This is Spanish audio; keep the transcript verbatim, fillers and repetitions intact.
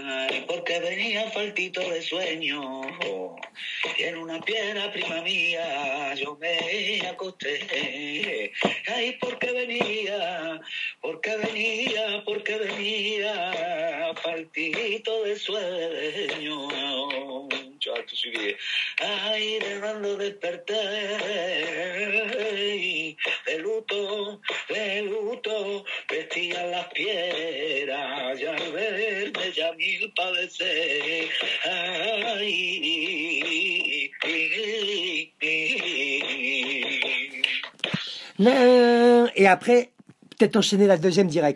Ay, porque venía faltito de sueño, y en una piedra prima mía yo me acosté. Ay, porque venía, porque venía, porque venía faltito de sueño. Chato, sí que, ay, de cuando desperté, de luto, de luto, vestían las piedras, y al verme ya mil padecer. Ay, Non, et après, peut-être enchaîner la deuxième direct.